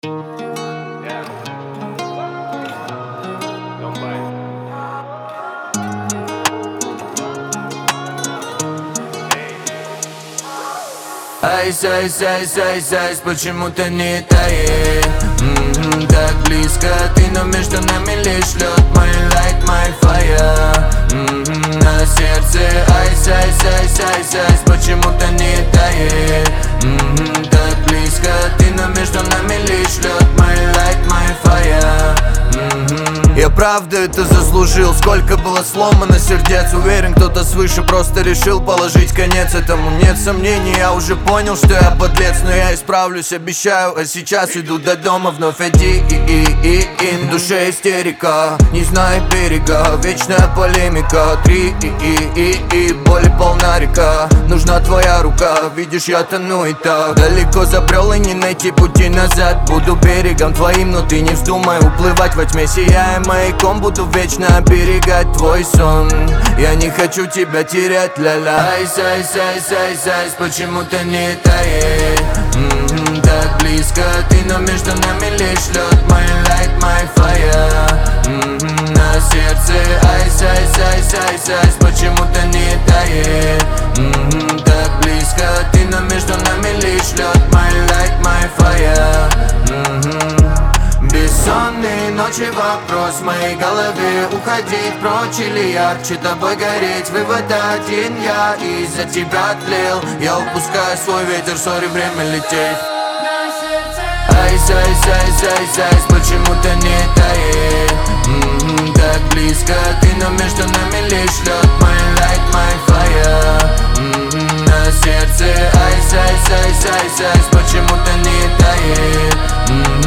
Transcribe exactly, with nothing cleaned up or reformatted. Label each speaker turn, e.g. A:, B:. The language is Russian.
A: Айс, айс, айс, айс, айс, почему-то не тает. М-м, так близко ты, но между нами лишь лед. My light, my fire. М-м, на сердце айс, айс, айс, айс, айс, почему-то не тает. М-м, так близко ты, но между нами лишь лед. My light, my fire. М-м. Я правда это заслужил. Сколько было сломано сердец. Уверен, кто-то свыше просто решил положить конец этому. Нет сомнений, я уже понял, что я подлец. Но я исправлюсь, обещаю. А сейчас иду до дома, вновь один. В душе истерика, не знаю берега. Вечная полемика. Три и боли полна река. Нужна твоя рука, видишь, я тону и так. Далеко забрел и не найти пути назад. Буду берегом твоим, но ты не вздумай уплывать во тьме. Сияя маяком, буду вечно оберегать твой сон. Я не хочу тебя терять, ля-ля. Айс, айс, айс, айс, айс, почему-то не тает. М-м, так близко ты, но между нами лишь лед. My light, my fire. М-м, на сердце айс, айс, айс, айс, айс, почему-то не тает. М-м, так близко ты, но между нами лишь лед. My light, my fire. М-м. Бессонные ночи, вопрос в моей голове. Уходить прочь или ярче тобой гореть? Вывод один, я из-за тебя тлел. Я упускаю свой ветер, сори, время лететь. Айс, айс, айс, айс, айс, почему-то не тает. М-м, так близко ты, но между нами лишь лед. My light, my fire. М-м, на сердце айс, айс, айс, айс, айс, почему-то не тает. М-м,